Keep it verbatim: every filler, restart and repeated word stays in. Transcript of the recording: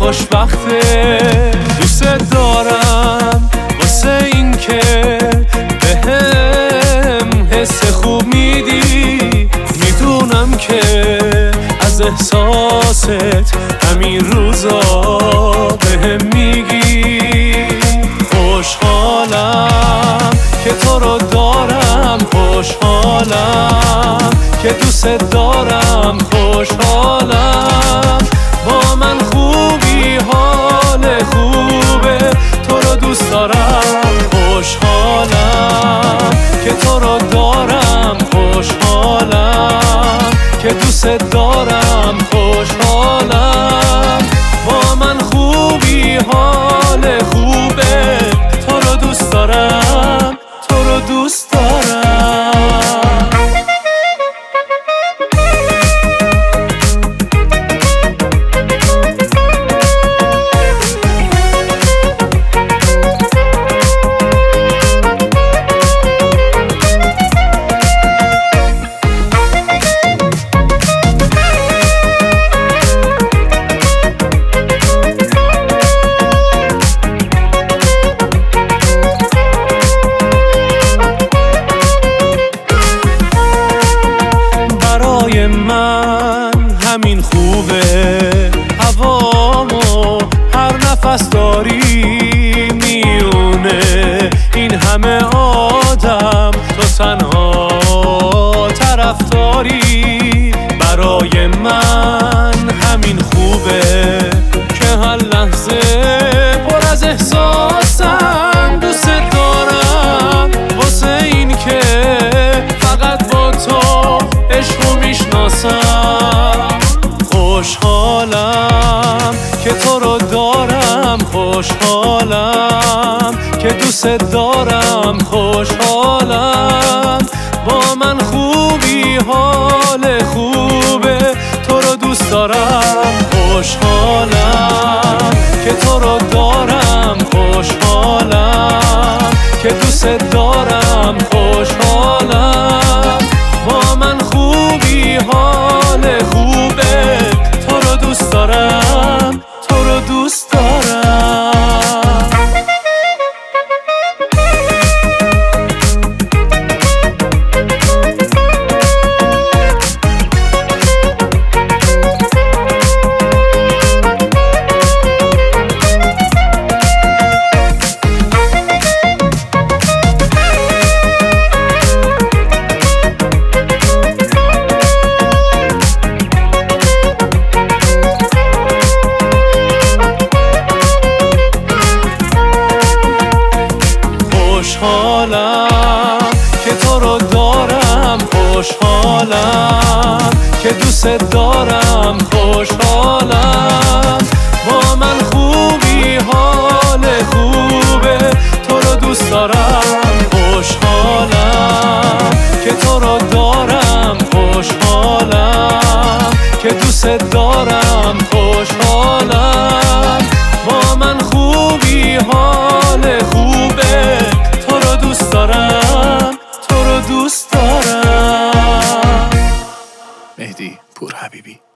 خوشبخته. دوست دارم واسه این که بهم حس خوب میدی. میدونم که از احساست همین روزا بهم میگی. خوشحالم که تو رو دارم، خوشحالم که دوست دارم، خوشحالم با من خوبی، حال خوبه، تو رو دوست دارم. خوشحالم که تو رو دارم، خوشحالم که دوست دارم، خوشحالم با من خوبی، حال خوبه، تو رو دوست دارم، تو رو دوست دارم. من همین خوبه، هوامو هر نفس داری میونه. این همه آدم تو تنها طرفداری. برای من همین خوبه که هر لحظه پر از احساسم. دوست دارم واسه این که فقط با تو عشقو میشناسم. خوشحالم که تو رو دارم، خوشحالم که دوست دارم، خوشحالم با من خوبی، حال خوبه، تو رو دوست دارم. خوشحالم که تو رو دارم، خوشحالم که دوست دارم، خوشحالم با من خوبی، حال خوبه، تو رو دوست دارم، تو رو دوست دارم. خوشحالم که تو رو دارم، خوشحالم که دوست دارم، خوشحالم با من خوبی، حال خوبه، تو رو دوست دارم. خوشحالم که تو رو دارم، خوشحالم که دوست دارم، خوشحالم با من خوبی، حال خوبه، تو رو دوست دارم، تو رو دوست دارم. مهدی پور حبیبی.